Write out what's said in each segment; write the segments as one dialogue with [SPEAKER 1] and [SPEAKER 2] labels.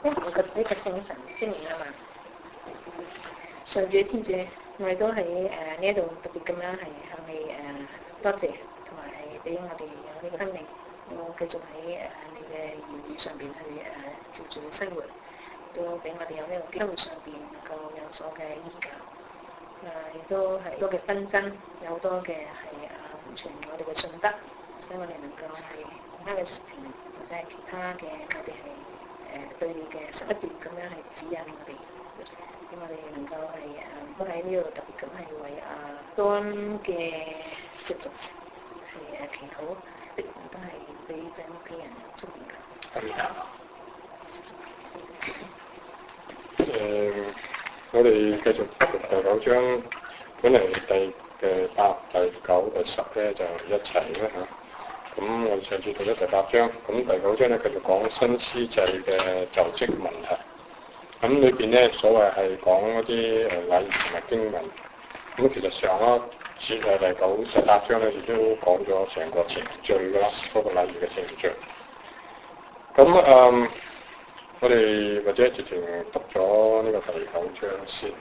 [SPEAKER 1] 因為呢個聖神之年啊嘛，上主天主，我哋都喺呢一度特別咁樣係向你多謝，同埋係俾我哋有呢個生命，我繼續喺你嘅言語上邊去照住生活，都俾我哋有呢個生活上邊能夠有所嘅依靠，亦都係多嘅紛爭，有好多嘅係完全我哋嘅信德，所以我哋能夠係其他嘅事情或者係其他嘅我哋係對你嘅不斷咁樣係指引我哋，咁我哋能夠係都喺呢度特別咁係為多嘅族係祈禱，都係俾佢屋企人祝願㗎。
[SPEAKER 2] 我哋繼續第9章，本嚟第8、第9、第10咧就一齊啦嚇。咁我哋上次讀咗第8章，咁第9章咧繼續講新司祭嘅就職問題。咁裏邊咧所謂係講嗰啲禮儀同埋經文。咁其實上一節第8章咧亦都講咗成個程序㗎啦，嗰個禮儀嘅程序。咁我哋或者直情讀咗呢個第9章先。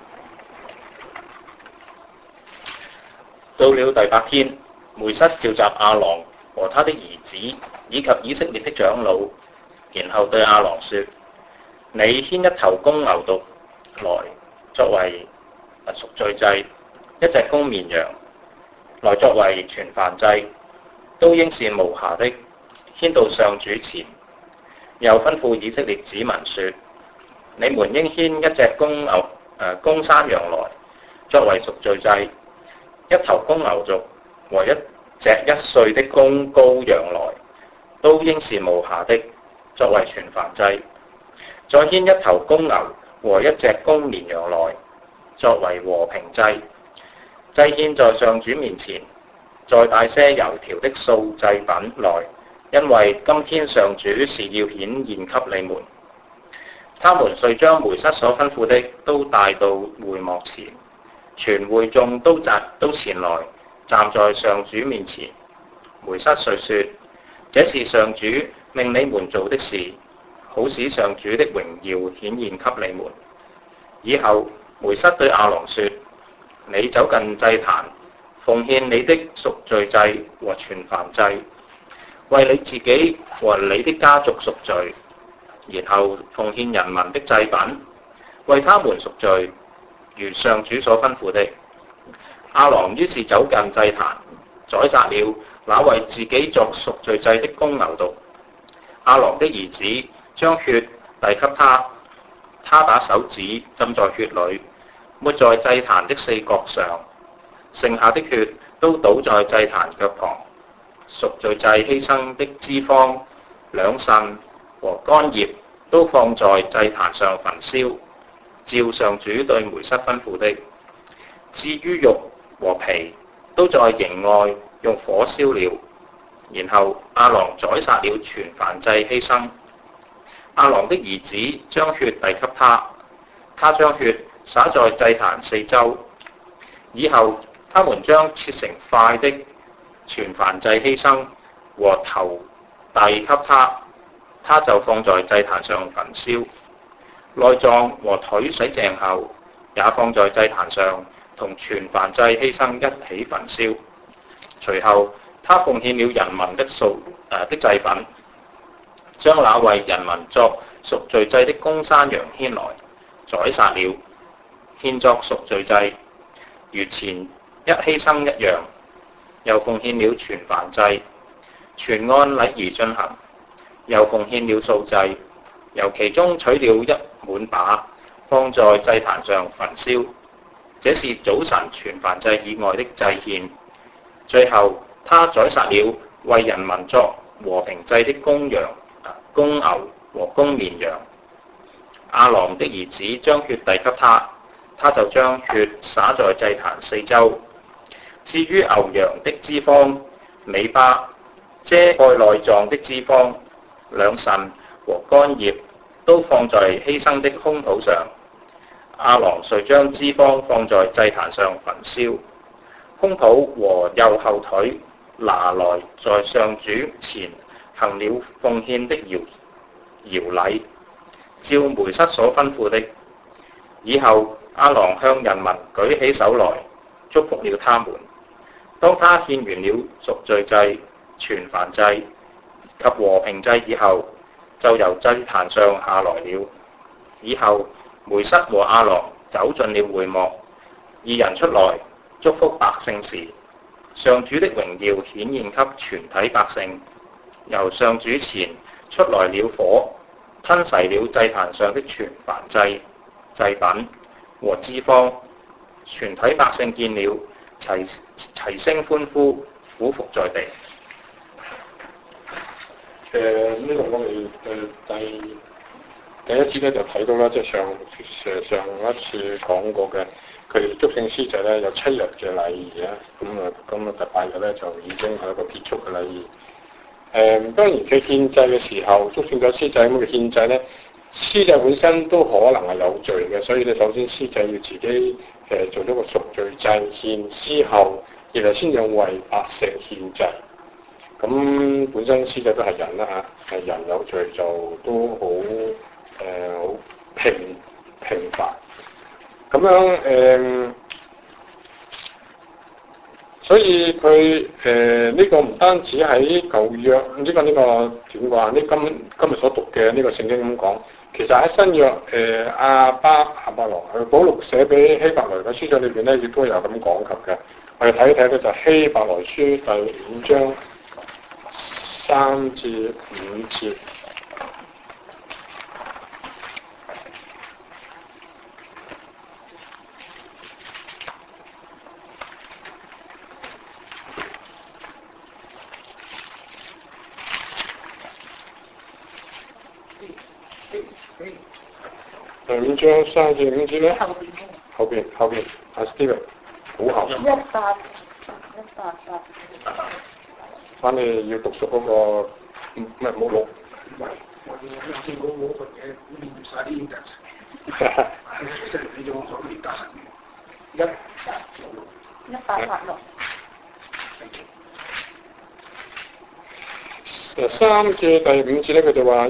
[SPEAKER 3] 到了第8天，梅瑟召集亞郎和他的兒子以及以色列的長老，然後對亞郎說：你牽一頭公牛犢來作為贖罪祭，一隻公綿羊來作為全燔祭，都應是無瑕的，牽到上主前。又吩咐以色列子民說：你們應牽一隻公山羊來作為贖罪祭，一頭公牛犢和一隻1歲的公羔羊來，都應是無瑕的，作為全燔祭。再牽一頭公牛和一隻公綿羊來，作為和平祭。祭獻在上主面前，再帶些油條的素祭品來，因為今天上主是要顯現給你們。他們遂將梅瑟所吩咐的都帶到會幕前，全會眾都前來站在上主面前。梅瑟遂說：這是上主命你們做的事，好使上主的榮耀顯現給你們。以後梅瑟對亞郎說：你走近祭壇，奉獻你的贖罪祭和全燔祭，為你自己和你的家族贖罪，然後奉獻人民的祭品，為他們贖罪，如上主所吩咐的。亞郎於是走近祭壇，宰殺了那為自己作贖罪祭的公牛犢。亞郎的兒子將血遞給他，他把手指浸在血裏，抹在祭壇的4角上，剩下的血都倒在祭壇腳旁。贖罪祭犧牲的脂肪、兩腎和肝葉都放在祭壇上焚燒，照上主對梅瑟吩咐的。至於肉和皮，都在營外用火燒了。然後亞郎宰殺了全燔祭犧牲。亞郎的兒子將血遞給他，他將血灑在祭壇四周。以後他們將切成塊的全燔祭犧牲和頭遞給他，他就放在祭壇上焚燒。內臟和腿洗淨後，也放在祭壇上，同全燔祭犧牲一起焚燒。隨後他奉獻了人民的祭品，將那為人民作贖罪祭的公山羊牽來，宰殺了，獻作贖罪祭，如前一犧牲一樣。又奉獻了全燔祭，全按禮儀進行。又奉獻了素祭，由其中取了一滿把，放在祭壇上焚燒。這是早晨全燔祭以外的祭獻。最後他宰殺了為人民作和平祭的公牛和公綿羊。亞郎的兒子將血遞給他，他就將血灑在祭壇四周。至於牛羊的脂肪、尾巴、遮蓋內臟的脂肪、兩腎和肝葉，都放在犧牲的胸脯上。亞郎遂將脂肪放在祭壇上焚燒。胸脯和右後腿拿來在上主前行了奉獻的搖禮。 照梅瑟所吩咐的。以後亞郎向人民舉起手來，祝福了他們。當他獻完了贖罪祭、全燔祭及和平祭以後，就由祭壇上下來了。以後梅瑟和亞郎走進了會幕，二人出來祝福百姓時，上主的榮耀顯現給全體百姓。由上主前出來了火，吞噬了祭壇上的全燔祭、祭品和脂肪。全體百姓見了，齊聲歡呼，俯伏在地。
[SPEAKER 2] 呢度我哋第一節咧就睇到啦，即係上一次講過嘅，佢哋祝聖司祭咧有7日嘅禮儀啊，咁啊第8日咧就已經係一個結束嘅禮儀。當然佢獻祭嘅時候，祝聖咗司祭咁嘅獻祭咧，司祭本身都可能係有罪嘅，所以咧首先司祭要自己做咗個贖罪祭獻之後，然後先至為百姓獻祭。咁本身司祭都係人啦嚇，係人有罪就都好好平凡。咁樣所以佢呢個唔單止喺舊約呢個點講啊？今日所讀嘅呢個聖經咁講，其實喺新約亞伯羅保祿寫俾希伯來嘅書信裏邊咧，亦都有咁講及嘅。我哋睇一睇咧，就希伯來書第5章3至5節。第5章3至5節咧，後邊阿 Steven 好後。188。翻你要讀熟嗰個咩目錄？唔係，我見過嗰份嘢念曬啲 index， 係識你咗可以得閒。1886。3至第5節咧，佢就話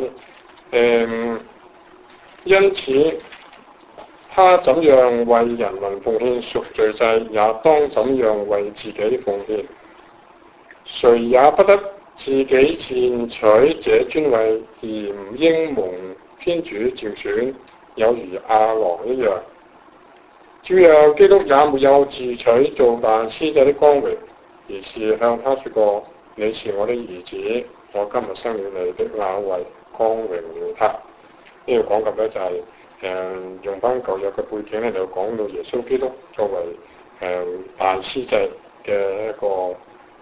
[SPEAKER 2] 因此，他怎樣為人民奉獻贖罪祭，也當怎樣為自己奉獻。誰也不得自己擅取這尊位，而唔應蒙天主召選，有如亞郎一樣。照樣基督也沒有自取做大司祭的光榮，而是向他說過：你是我的兒子，我今日生了你的那位，光榮了他。呢個講及咧就係用翻舊約嘅背景咧，就講到耶穌基督作為大司祭嘅一個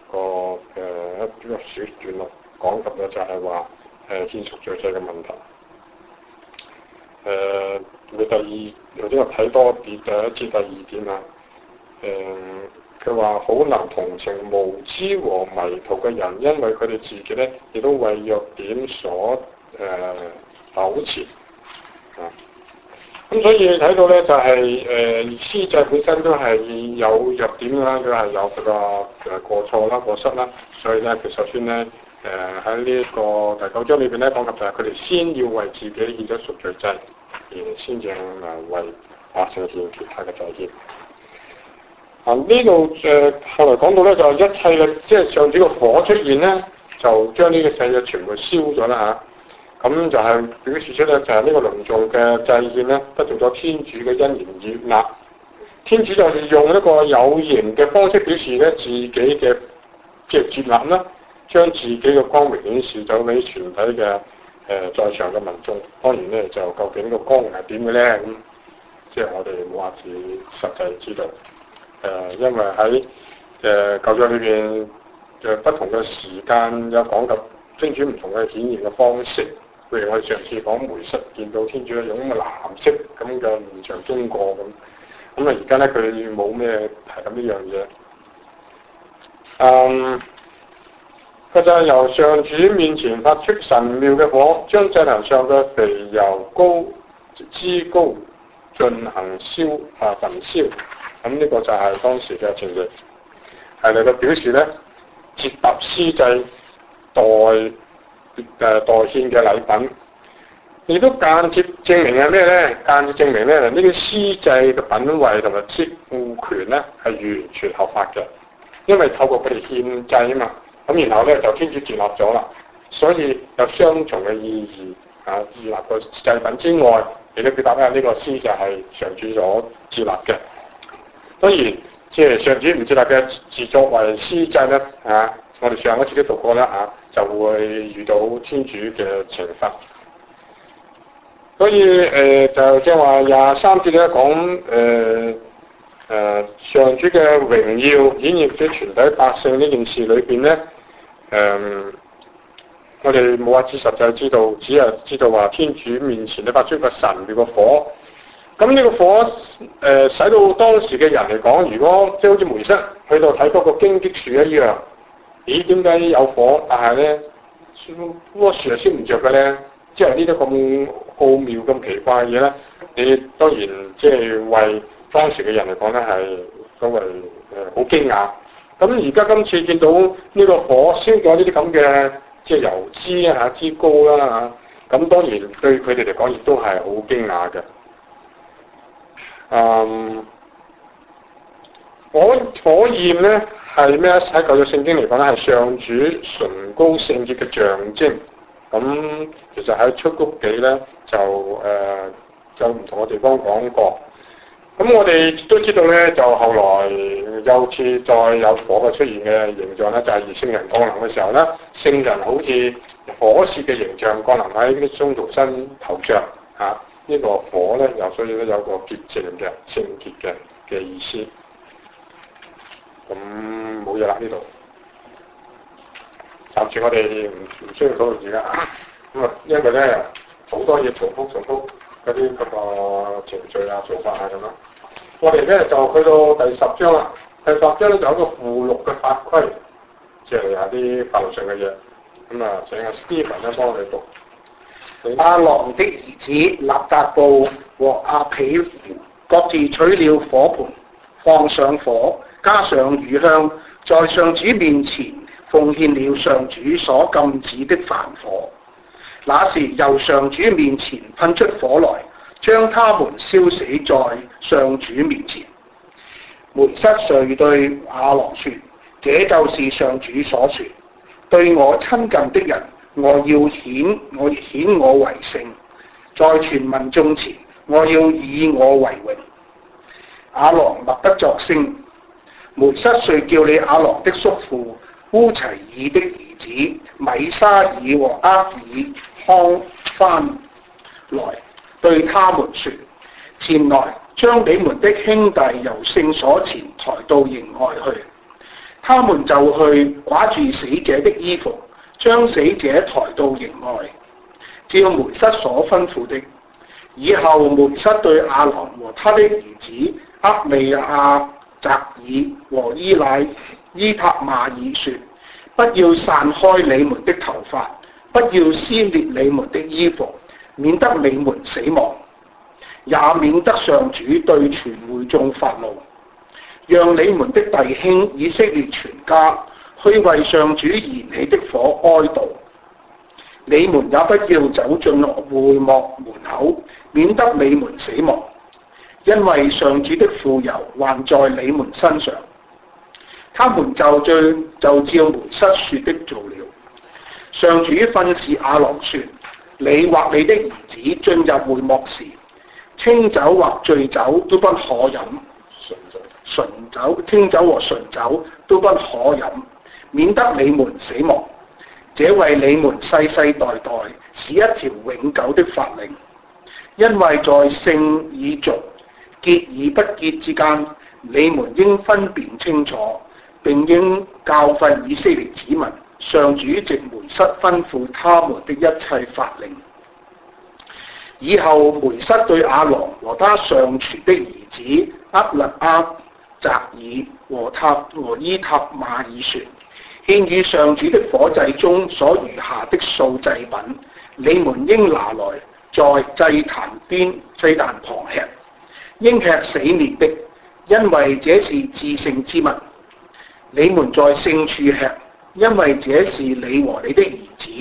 [SPEAKER 2] 小段落，講及咧就係話獻贖罪祭嘅問題。佢或者我睇多啲第一節第2點啊。佢話好能同情無知和迷途嘅人，因為佢哋自己咧亦都為弱點所糾纏啊。咁所以睇到咧就係司祭本身都係有弱點啦，佢係有佢個過錯啦、過失啦，所以咧佢首先咧喺呢個第9章裏邊咧講及就係佢哋先要為自己獻咗贖罪祭，然先至為百姓獻其他嘅祭獻。呢度後來講到咧就一切嘅即係上主嘅火出現咧，就將呢個世界全部燒咗啦嚇。咁就係表示出咧就係呢個隆重嘅祭獻咧，得到咗天主嘅欣然悅納。天主就係用一個有形嘅方式表示咧自己嘅即係接納啦，將自己嘅光榮顯示咗俾全體嘅在場嘅民眾。當然咧就究竟個光榮係點嘅咧咁，即係我哋冇法子實際知道。因為喺舊約裏邊不同嘅時間有講及天主唔同嘅顯現嘅方式。譬如我哋上次講梅瑟見到天主用咁嘅藍色咁嘅面場經過咁，而家咧佢冇咩提咁呢樣嘢。佢就係由上主面前發出神妙嘅火，將祭壇上嘅肥油膏脂膏進行焚燒。咁呢個就係當時嘅情形，係嚟到表示咧接納司祭代獻嘅禮品。 亦都間接證明係咩咧？間接證明咧，呢個司祭嘅品位同埋職務權咧係完全合法嘅，因為透過佢哋獻祭啊嘛，咁然後咧就天主接納咗啦，所以有雙重嘅意義啊！接納個祭品之外，亦都表達咧呢個司祭係上主所接納嘅。當然，即係上主唔接納嘅自作為司祭咧啊，我哋上一次都讀過啦啊，就會遇到天主嘅懲罰。所以就即係話23節咧講上主嘅榮耀顯現咗全體百姓呢件事裏邊咧，我哋冇話知實際知道，只係知道話天主面前咧發出個神妙嘅火。咁呢個火使到當時嘅人嚟講，如果即係好似梅瑟去到睇嗰個荊棘樹一樣，咦點解有火，但係咧嗰樹係燒唔着嘅咧？即係呢啲咁奧妙咁奇怪嘅嘢咧，你當然即係為當時嘅人嚟講咧係所謂好驚訝。咁而家今次見到呢個火燒咗呢啲咁嘅即係油脂啊之高啦嚇，咁當然對佢哋嚟講亦都係好驚訝嘅。火焰咧係咩？喺舊約聖經嚟講咧係上主崇高聖潔嘅象徵。咁其實喺出谷記咧就唔同嘅地方講過。咁我哋都知道咧，就後來又次再有火嘅出現嘅形象咧，就係聖人降臨嘅時候咧，聖人好似火舌嘅形象降臨喺啲宗徒身頭上嚇。呢個火咧，所以咧有個潔淨嘅聖潔嘅意思。咁冇嘢啦呢度。暫時我哋唔需要討論而家啊，咁啊，因為咧好多嘢重複嗰啲嗰個程序啊、做法啊咁樣。我哋咧就去到第10章啦。第10章咧就有一個附錄嘅法規，即係有啲法律上嘅嘢。咁啊，請阿 Stephen 咧幫我哋讀。
[SPEAKER 4] 亞郎的兒子納達布和阿彼胡各自取了火盆，放上火，加上乳香，在上主面前奉獻了上主所禁止的燔火。那時由上主面前噴出火來，將他們燒死在上主面前。梅瑟遂對亞郎說：這就是上主所說，對我親近的人，我要顯我為聖，在全民眾前，我要以我為榮。亞郎默不作聲。梅瑟遂叫你亞郎的叔父烏齊爾的兒子米沙爾和厄爾康翻來，對他們說：前來將你們的兄弟由聖所前抬到營外去。他們就去掛住死者的衣服，將死者抬到營外，照梅瑟所吩咐的。以後梅瑟對亞郎和他的兒子厄利亞匝爾和伊塔瑪爾說：不要散開你們的頭髮，不要撕裂你們的衣服，免得你們死亡，也免得上主對全會眾發怒。讓你們的弟兄以色列全家去為上主燃起的火哀悼。你們也不要走進會幕門口，免得你們死亡，因為上主的傅油還在你們身上。他們就照梅瑟說的做了。上主訓示亞郎說：你或你的兒子進入會幕時，清酒或醉酒都不可飲。清酒和純酒都不可飲，免得你們死亡。這為你們世世代代是一條永久的法令，因為在聖與俗、潔與不潔之間，你們應分辨清楚，並應教訓以色列子民上主藉梅瑟吩咐他們的一切法令。以後梅瑟對亞郎和他尚存的兒子厄勒亞匝爾和伊塔瑪爾說：獻與上主的火祭中所餘下的素祭品，你們應拿來在祭壇旁吃，應吃死滅的，因為這是至聖之物。你們在聖處吃，因為這是你和你的兒子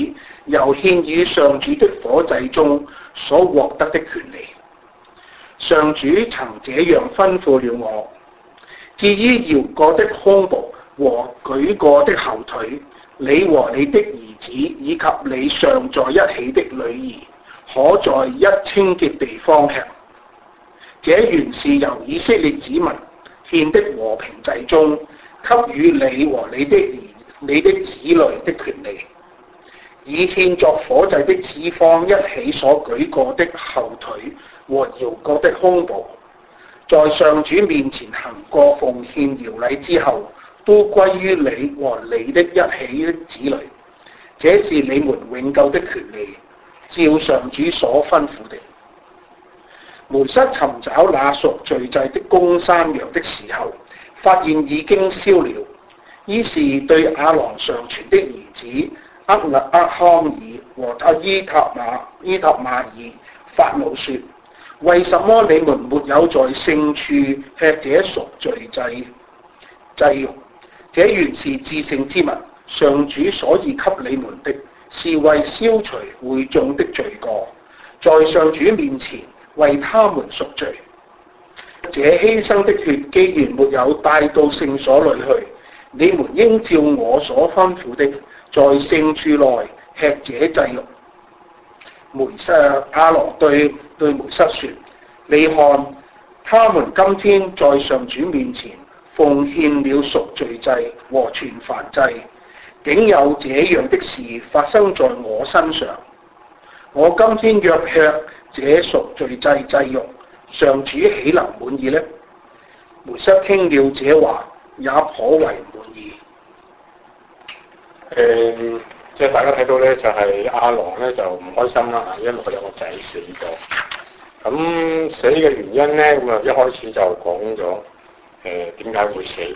[SPEAKER 4] 由獻與上主的火祭中所獲得的權利。上主曾這樣吩咐了我。至於搖過的胸部和舉過的後腿，你和你的兒子以及你尚在一起的女兒，可在一清潔地方吃。這原是由以色列子民獻的和平祭中給予你和你的子女的權利，以獻作火祭的脂肪一起所舉過的後腿和搖過的胸部，在上主面前行過奉獻搖禮之後，都歸於你和你的一起的子女。這是你們永久的權利，照上主所吩咐的。梅瑟尋找那贖罪祭的公山羊的時候，發現已經燒了，於是對亞郎上傳的兒子厄康爾和伊塔瑪爾發怒說：為什麼你們沒有在聖處吃這贖罪祭肉？這原是至聖之物，上主所以給你們的，是為消除會眾的罪過，在上主面前為他們贖罪。這犧牲的血既然沒有帶到聖所裏去，你們應照我所吩咐的，在聖處內吃這祭肉。亞郎對梅瑟說：你看，他們今天在上主面前奉獻了贖罪祭和全燔祭，竟有這樣的事發生在我身上。我今天若吃這贖罪祭肉，上主豈能滿意呢？梅瑟聽了這話，也頗為滿意。
[SPEAKER 2] 即係大家睇到咧，就係亞郎咧就唔開心啦，因為佢有個仔死咗。咁死嘅原因咧，咁啊一開始就講咗點解會死。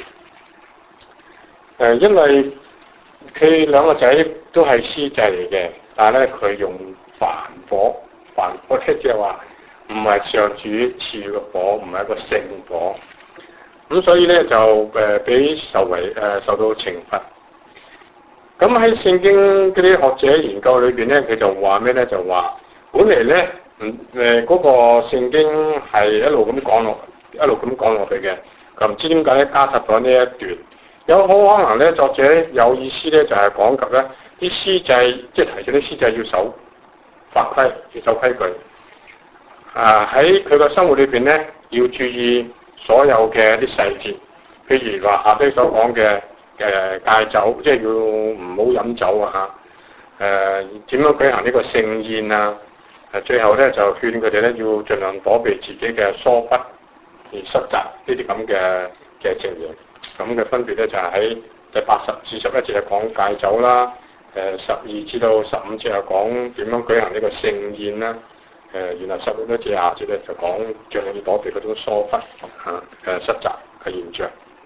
[SPEAKER 2] 因為佢兩個仔都係司祭嚟嘅，但係咧佢用凡火咧即係話唔係上主賜嘅火，唔係一個聖火。咁所以咧就俾受到懲罰。咁喺聖經嗰啲學者研究裏邊咧，佢就話咩咧？就話本嚟咧，嗰個聖經係一路咁講落去嘅。佢唔知點解咧加插咗呢一段，有好可能咧作者有意思咧，就係講及咧啲司祭，即係提醒啲司祭要守法規，要守規矩。喺佢個生活裏邊咧，要注意所有嘅一啲細節，譬如話下低所講嘅。戒酒，即係要唔好飲酒啊嚇！點樣舉行呢個聖宴啊？最後咧就勸佢哋咧要盡量躲避自己嘅疏忽而失責呢啲咁嘅情形。咁嘅分別咧就係喺第80至11節係講戒酒啦，12至到15節係講點樣舉行呢個聖宴啦。然後16至20節咧就講盡量要躲避嗰種疏忽失責嘅現象。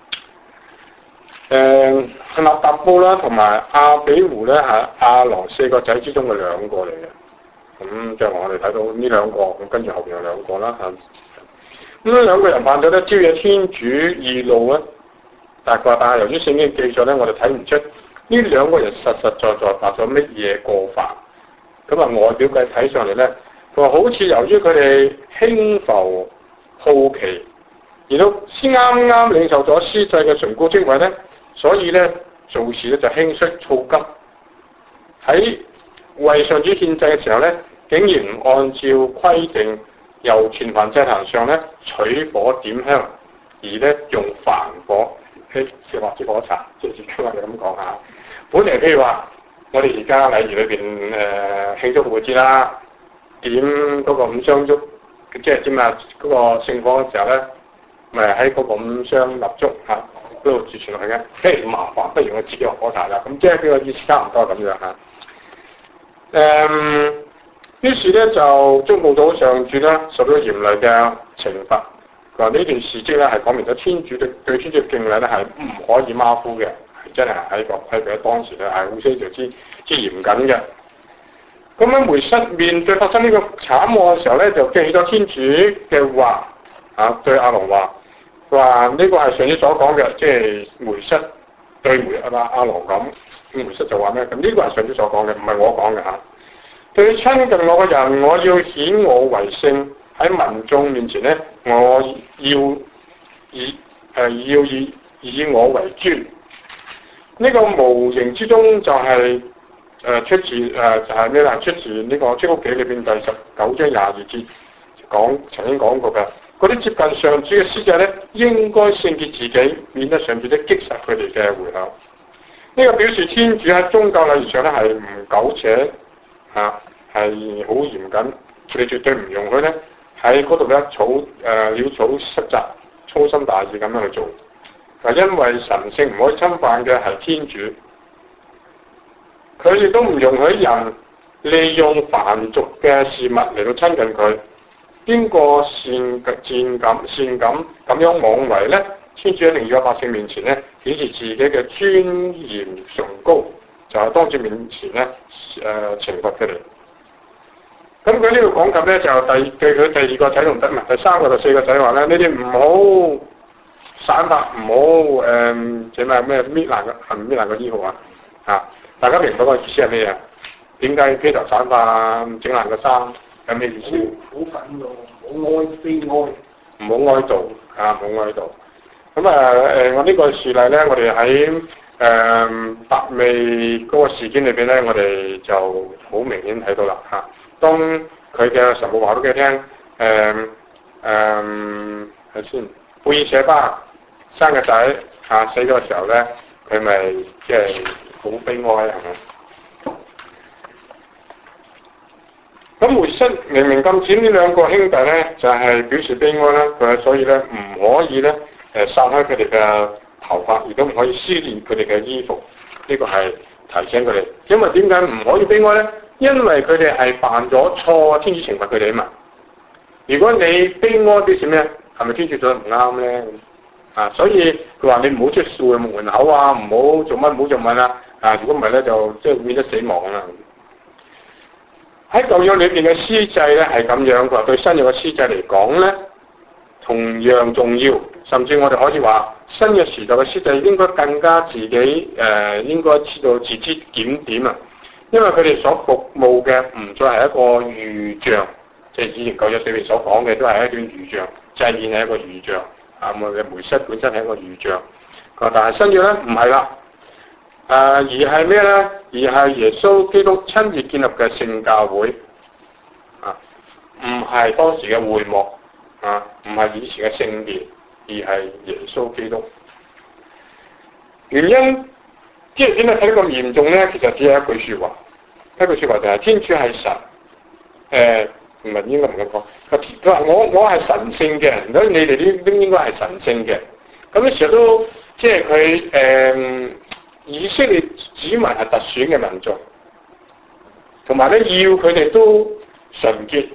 [SPEAKER 2] 納達布啦，同埋亞比戶咧係亞郎4個仔之中嘅2個嚟嘅。咁即係我哋睇到呢2個，咁跟住後邊有2個啦嚇。咁呢2個人犯咗咧招惹天主義怒咧，但係由於聖經記載咧，我哋睇唔出呢2個人實在犯咗乜嘢過犯。咁外表計睇上嚟咧，佢話好似由於佢哋輕浮好奇，而到先啱領受咗司祭嘅崇高職位咧。所以咧做事咧就輕率躁急，喺為上主獻祭嘅時候咧，竟然唔按照規定由全燔祭壇上咧取火點香，而咧用凡火即係或者火柴，即係今日就咁講下。本嚟譬如話，我哋而家禮儀裏邊慶祝復活節啦，點嗰個5香燭，即係點啊嗰個聖火嘅時候咧，咪喺嗰個5香蠟燭嚇。嗰度儲存落去嘅，譬如麻煩，不如我自己用火柴啦。咁即係呢個意思差唔多咁樣嚇。於是咧就觸怒到上主啦，受到嚴厲嘅懲罰。佢話呢段事蹟咧係講明咗天主對天主嘅敬禮咧係唔可以馬虎嘅，係真係喺個規矩當時咧係非常之嚴謹嘅。咁樣梅瑟面對發生呢個慘案嘅時候咧，就記起咗天主嘅話對亞郎話。話呢個係上主所講嘅，即係梅瑟對亞郎咁。 梅瑟就話咩？咁呢個係上主所講嘅，唔係我講嘅嚇。對親近我嘅人，我要顯我為聖，喺民眾面前咧，我要以我為尊。呢、個無形之中就係、出自就係咩啦？出自呢個出谷記裏邊第19章22節曾經講過嘅。嗰啲接近上主嘅使者咧，應該聖潔自己，免得上主咧擊殺佢哋嘅回口。呢個表示天主喺宗教禮儀上咧係唔苟且係好嚴謹，佢哋絕對唔容許咧喺嗰度咧潦草失責、粗心大意咁樣去做。因為神聖唔可以侵犯嘅係天主，佢亦都唔容許人利用凡俗嘅事物嚟到親近佢。邊個善感咁樣妄為咧？天主一定要喺百姓面前咧顯示自己嘅尊嚴崇高，就係當住面前咧懲罰佢哋。咁佢呢度講緊咧就對佢第二個仔同第三個、第四個仔話咧，呢啲唔好散發，唔好即係咩搣爛個衣服啊！大家明白個意思係咩啊？點解披頭散髮整爛個衫？有咩意思？
[SPEAKER 4] 好憤怒，唔好悲哀，
[SPEAKER 2] 唔好哀悼啊！唔好哀悼。咁我呢個事例咧，我哋喺達味嗰個事件裏邊咧，我哋就好明顯睇到啦嚇。當佢嘅神父話俾佢聽，睇先，貝爾舍巴生個仔死咗嘅時候咧，佢咪即係好悲哀係咪？咁梅瑟明明禁止呢兩個兄弟咧，就係表示悲哀啦。佢所以咧唔可以咧散開佢哋嘅頭髮，亦都唔可以撕裂佢哋嘅衣服。呢個係提醒佢哋，因為點解唔可以悲哀咧？因為佢哋係犯咗錯，天主懲罰佢哋啊嘛。如果你悲哀表示咩？係咪天主做得唔啱咧？所以佢話你唔好出樹門口啊，唔好做乜，唔好做乜啦。如果唔係咧，就即係免得死亡啦。喺舊約裏邊嘅司祭咧係咁樣，佢話對新約嘅司祭嚟講咧同樣重要，甚至我哋可以話新約時代嘅司祭應該更加自己應該知道自知檢點啊，因為佢哋所服務嘅唔再係一個預像，即係以前舊約裏邊所講嘅都係一段預像，祭獻係一個預像我嘅梅瑟本身係一個預像，但係新約咧唔係啦。而係咩咧？而係耶穌基督親自建立嘅聖教會，唔係當時嘅會幕，唔係以前嘅聖殿，而係耶穌基督。原因即係點解睇得咁嚴重咧？其實只係一句說話，就係天主係神，唔係應該唔咁講。佢話我係神聖嘅，所以你哋都應該係神聖嘅。咁呢時候都即係佢以色列子民係特選嘅民眾，同埋咧要佢哋都純潔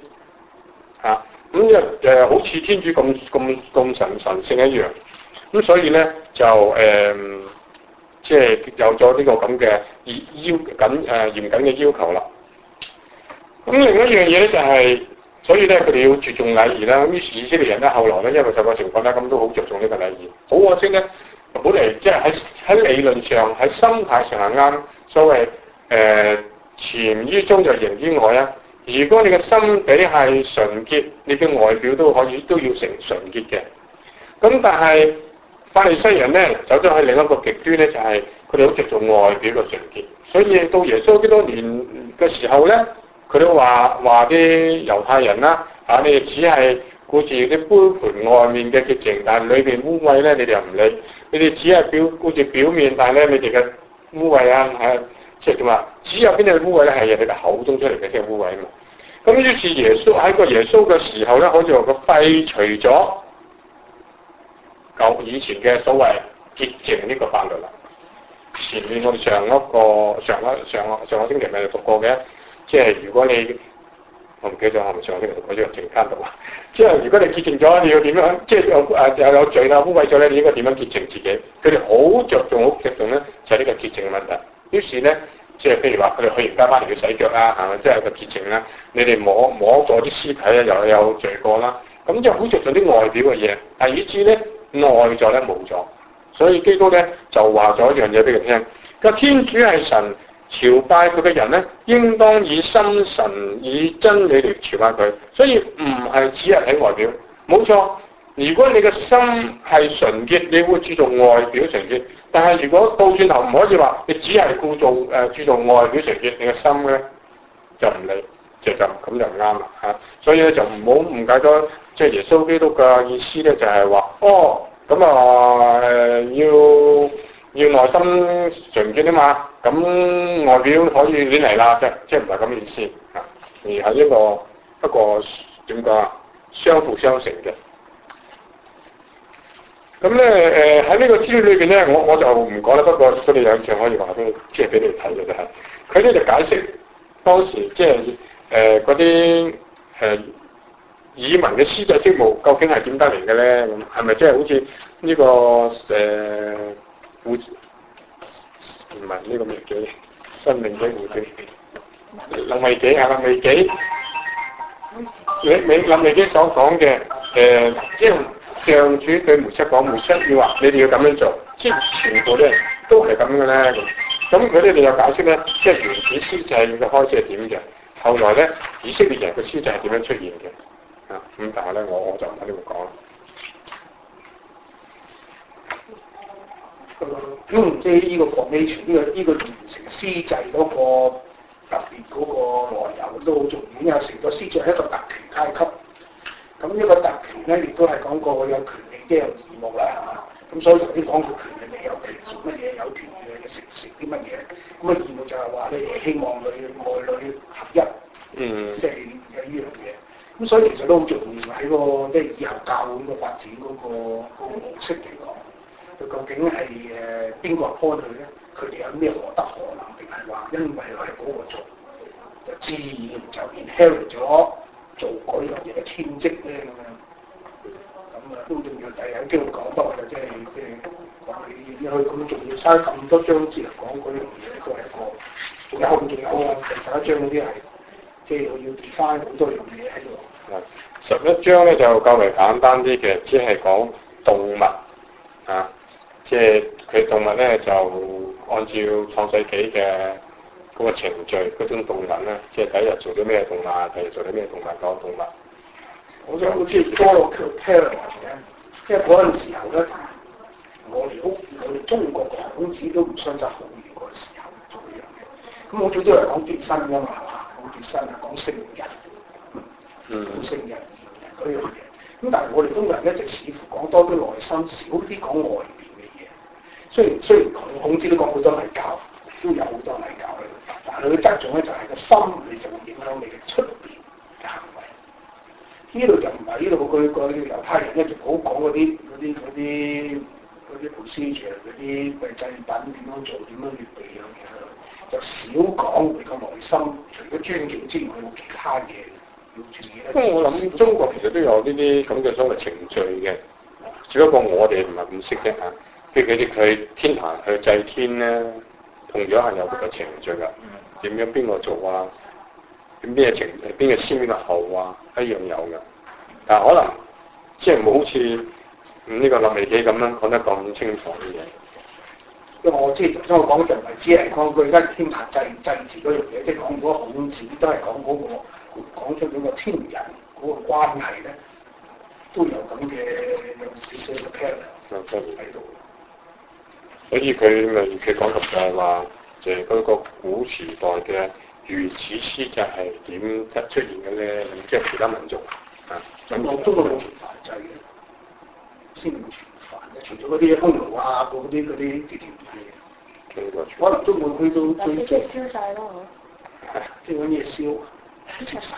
[SPEAKER 2] 咁好似天主咁神聖一樣。咁所以咧就即係有咗呢個咁嘅嚴謹嘅要求啦。咁另一樣嘢咧就係，所以咧佢哋要注重禮儀啦。咁於是以色列人咧後來咧因為受個情況咧，咁都好着重呢個禮儀。好可惜咧。本嚟即係喺理論上、喺心態上係啱，所謂潛於中就形於外啊。如果你嘅心底係純潔，你嘅外表都要成純潔嘅。咁但係法利西人咧走咗去另一個極端咧，就係佢哋好着重外表嘅純潔。所以到耶穌基督年嘅時候咧，佢都話啲猶太人啦你哋只係顧住啲杯盤外面嘅潔淨，但係裏邊污穢咧，你哋又唔理。你哋只係顧住表面，但係咧，你哋嘅污穢即係點啊？只有邊啲污穢咧係人哋嘅口中出嚟嘅，即係污穢啊嘛。咁於是耶穌喺個耶穌嘅時候咧，可以話佢廢除咗以前嘅所謂潔淨呢個法律啦。前面我哋上個星期咪讀過嘅，即係如果你我唔記得咗係咪上個星期讀過呢個證間度啊？即係如果你潔淨咗，你要點樣？即係有罪啦，污穢咗咧，你應該點樣潔淨自己？佢哋好着重咧，就係呢個潔淨嘅問題。於是咧，即係譬如話佢哋去完家翻嚟要洗腳啦，係咪？即係個潔淨啦。你哋摸咗啲屍體啊，又有罪過啦。咁就好着重啲外表嘅嘢，但係以至咧內在咧冇咗。所以基督咧就話咗一樣嘢俾佢聽， 個天主係神，朝拜佢嘅人咧，應當以心神以真理嚟朝拜佢，所以唔係只係睇外表。冇錯，如果你嘅心係純潔，你會注重外表純潔。但係如果倒轉頭唔可以話，你只係注重外表純潔，你嘅心咧就唔理，就咁就唔啱啦嚇。所以咧就唔好誤解咗，即係耶穌基督嘅意思咧，就係話咁要內心純潔啊嘛，咁外表可以亂嚟啦，即係唔係咁嘅意思啊，而係一個點講啊，相輔相成嘅。咁咧喺呢個資料裏邊咧，我就唔講啦。不過佢哋有樣可以話俾你睇嘅就係，佢呢就解釋當時即係嗰啲議民嘅司祭職務究竟係點得嚟嘅咧？咁係咪即係好似呢個唔係呢個咩紀？申命紀護紀，利未紀係利未紀，利未紀所講嘅即係上主對梅瑟講，梅瑟要話你哋要咁樣做，即係全部咧都係咁嘅咧。咁佢哋又解釋咧，即係原始司祭嘅開始係點嘅，後來咧以色列人嘅司祭係點樣出現嘅啊？咁但係咧我就唔喺呢度講啦。
[SPEAKER 4] 即係呢個 formation 呢個完成司祭嗰個特別嗰個內容都好重要，因為成個司祭係一個特權階級。咁呢個特權咧，亦都係講過有權利即係有義務啦，係嘛？咁所以頭先講過權利，你有權做乜嘢，有權利食啲乜嘢。咁啊義務就係話你希望外女合一，即係有呢樣嘢。咁所以其實都好重要喺個即係以後教會個發展嗰個模式嚟講。佢究竟係邊個開佢咧？佢哋有咩可得可能，定係話因為佢係嗰個做，就自然就 inherit 咗做嗰樣嘢嘅天職咧咁樣。咁都重要，第日有機會講多嘅，即係講你去咁重要，嘥咁多章節嚟講嗰樣嘢，都係一個仲有第11章嗰啲係，即係我要跌翻好多樣嘢喺度。
[SPEAKER 2] 11章咧就較為簡單啲嘅，只係講動物啊。即係佢動物咧就按照創世紀嘅嗰個程序，嗰種動物咧，即係第一日做咗咩動物，第二日做咗咩動物講動物。
[SPEAKER 4] 我想好似多個 parallel 嘅，因為嗰陣時候咧，我哋中國嘅孔子都唔相差好遠嗰陣時候做呢樣嘢。咁我最多係講結婚㗎嘛，係嘛？講結婚啊，講聖人，講聖人嗰樣嘢。咁但係我哋中國人咧就似乎講多啲內心，少啲講外邊嘅嘢。雖然孔子都講好多禮教，都有好多禮教喺度，但係佢嘅側重咧就係個心理就會影響你嘅出邊嘅行為。呢度就唔係，呢度佢猶太人咧就好講嗰啲 procedure 嗰啲祭品點樣做，點樣預備樣嘢，就少講你個內心。除咗尊敬之外，有冇其他嘢？
[SPEAKER 2] 不過我諗中國其實都有呢啲咁嘅所謂程序嘅，只不過我哋唔係咁識啫嚇。譬如佢天壇去祭天咧，同樣係有個程序㗎。點樣邊個做啊？邊個先邊個後啊？一樣有㗎。但係可能即係冇好似呢個利未記咁樣講得咁清楚嘅嘢。
[SPEAKER 4] 因為我知頭先我講就唔係只係講佢而家天壇祭祀嗰樣嘢，即係講嗰個孔子都係講嗰個。講出嗰個天人嗰個關係咧，都有咁嘅有少少嘅 pattern 喺度。
[SPEAKER 2] 所以佢講及就係話，就係嗰個古時代嘅原始司祭係點出現嘅咧？即係其他民族啊，
[SPEAKER 4] 中國冇傳飯祭嘅，先冇傳飯嘅，除咗嗰啲匈奴啊，嗰啲條嘢。可能中國去到最
[SPEAKER 1] 即係燒曬咯，
[SPEAKER 4] 即係揾嘢燒。燒晒，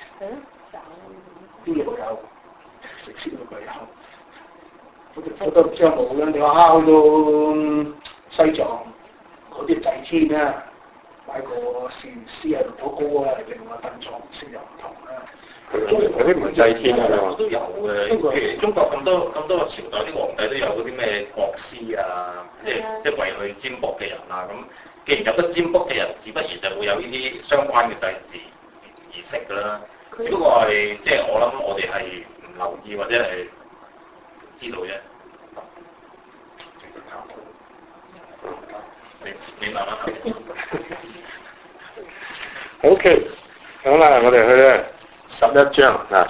[SPEAKER 4] 邊度有食燒都有，我都唔知有冇啦。你話去到西藏嗰啲祭天啊，擺個禪師喺度好高啊，另外殯葬式又唔同啦。
[SPEAKER 2] 嗰啲唔係祭天啊，
[SPEAKER 3] 都有嘅。譬如中國咁多個朝代啲皇帝都有嗰啲咩國師啊，即係為佢占卜嘅人啊。咁既然有得占卜嘅人，自不然就會有呢啲相關嘅祭祀儀式㗎啦，只不過係即係我諗我哋係唔留意或者係唔知道啫。 你慢慢講。
[SPEAKER 2] OK，好啦，我哋去咧11章嗱。